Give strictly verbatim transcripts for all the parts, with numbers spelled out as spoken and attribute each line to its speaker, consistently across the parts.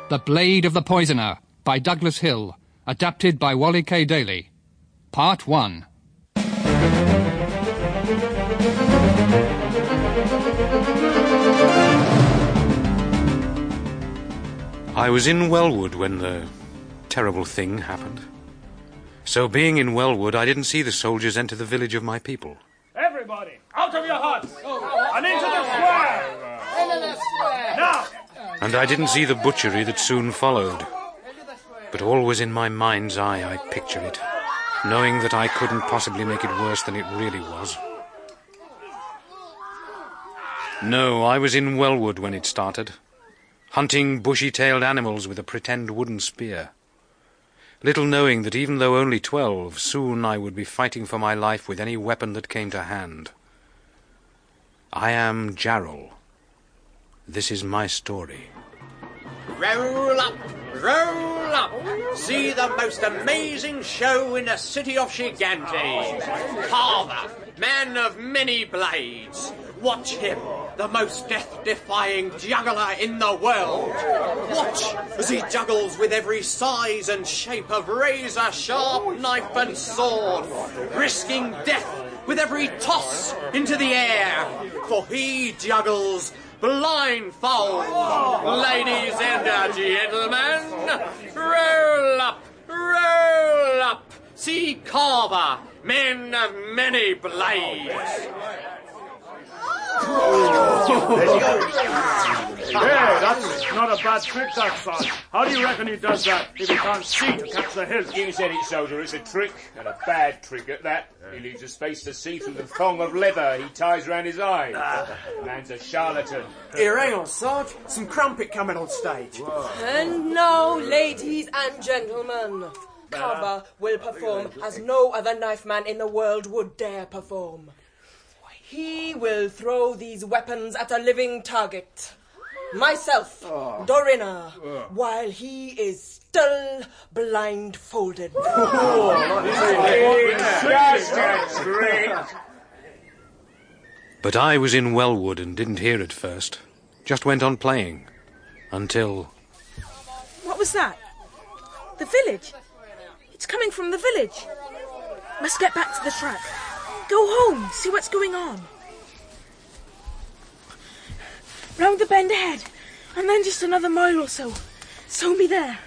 Speaker 1: The Blade of the Poisoner by Douglas Hill, adapted by Wally K. Daly. Part one.
Speaker 2: I was in Wellwood when the terrible thing happened. So being in Wellwood, I didn't see the soldiers enter the village of my people.
Speaker 3: Everybody, out of your huts! And into the square! Into the square! Now!
Speaker 2: And I didn't see the butchery that soon followed. But always in my mind's eye I picture it, knowing that I couldn't possibly make it worse than it really was. No, I was in Wellwood when it started, hunting bushy-tailed animals with a pretend wooden spear. Little knowing that even though only twelve, soon I would be fighting for my life with any weapon that came to hand. I am Jarl. This is my story.
Speaker 4: Roll up, roll up. See the most amazing show in the city of Gigante. Carver, man of many blades. Watch him, the most death-defying juggler in the world. Watch as he juggles with every size and shape of razor, sharp knife and sword, risking death with every toss into the air, for he juggles blindfold. Ladies and gentlemen, roll up, roll up. See Carver, men of many blades.
Speaker 3: Hey, that's not a bad trick, that son. How do you reckon he does that if he can't see to catch the hilt?
Speaker 5: You said it, soldier. It's a trick, and a bad trick at that. He leaves a space to see through the thong of leather he ties round his eyes. The man's a charlatan.
Speaker 4: Here, hang on, Sarge. Some crumpet coming on stage.
Speaker 6: Whoa. And now, ladies and gentlemen, Carver will perform as no other knife man in the world would dare perform. He will throw these weapons at a living target. Myself, oh. Dorina, oh. while he is still blindfolded.
Speaker 5: Oh, that's great.
Speaker 2: But I was in Wellwood and didn't hear it first. Just went on playing. Until...
Speaker 7: What was that? The village? It's coming from the village. Must get back to the track. Go home, see what's going on. Round the bend ahead, and then just another mile or so. So be there.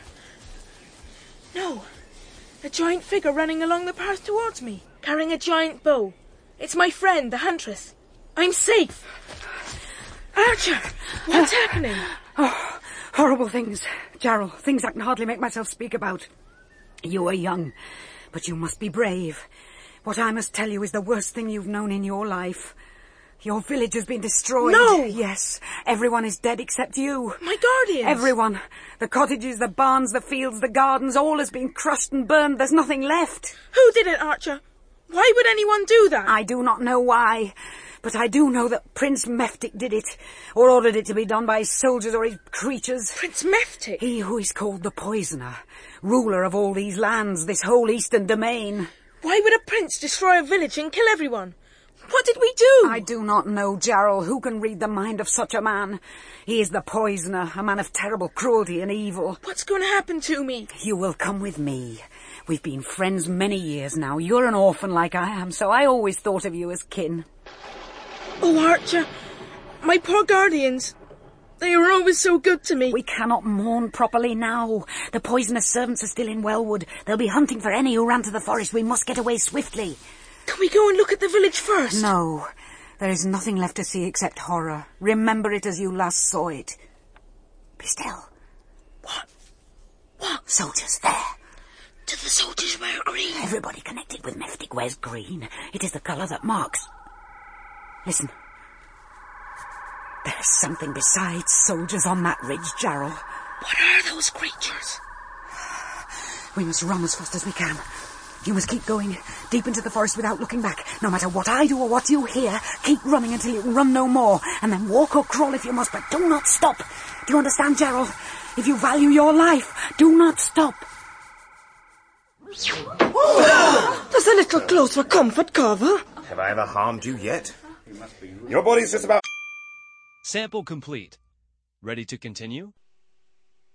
Speaker 7: No, a giant figure running along the path towards me, carrying a giant bow. It's my friend, the huntress. I'm safe. Archer, what's happening?
Speaker 8: Oh, horrible things, Jarl. Things I can hardly make myself speak about. You are young, but you must be brave. What I must tell you is the worst thing you've known in your life. Your village has been destroyed.
Speaker 7: No!
Speaker 8: Yes, everyone is dead except you.
Speaker 7: My guardians!
Speaker 8: Everyone. The cottages, the barns, the fields, the gardens, all has been crushed and burned. There's nothing left.
Speaker 7: Who did it, Archer? Why would anyone do that?
Speaker 8: I do not know why, but I do know that Prince Meftic did it, or ordered it to be done by his soldiers or his creatures.
Speaker 7: Prince Meftic?
Speaker 8: He who is called the Poisoner, ruler of all these lands, this whole eastern domain.
Speaker 7: Why would a prince destroy a village and kill everyone? What did we do?
Speaker 8: I do not know, Jarl. Who can read the mind of such a man? He is the Poisoner, a man of terrible cruelty and evil.
Speaker 7: What's going to happen to me?
Speaker 8: You will come with me. We've been friends many years now. You're an orphan like I am, so I always thought of you as kin.
Speaker 7: Oh, Archer, my poor guardians. They were always so good to me.
Speaker 8: We cannot mourn properly now. The Poisoner's servants are still in Wellwood. They'll be hunting for any who ran to the forest. We must get away swiftly.
Speaker 7: Can we go and look at the village first?
Speaker 8: No. There is nothing left to see except horror. Remember it as you last saw it. Be still.
Speaker 7: What? What?
Speaker 8: Soldiers, there.
Speaker 7: Do the soldiers wear green?
Speaker 8: Everybody connected with Meftic wears green. It is the colour that marks. Listen. There's something besides soldiers on that ridge, Jarl.
Speaker 7: What are those creatures?
Speaker 8: We must run as fast as we can. You must keep going, deep into the forest without looking back. No matter what I do or what you hear, keep running until you can run no more. And then walk or crawl if you must, but do not stop. Do you understand, Jarl? If you value your life, do not stop.
Speaker 6: There's a little close for comfort, Carver.
Speaker 9: Have I ever harmed you yet? Your body's just about...
Speaker 10: Sample complete. Ready to continue?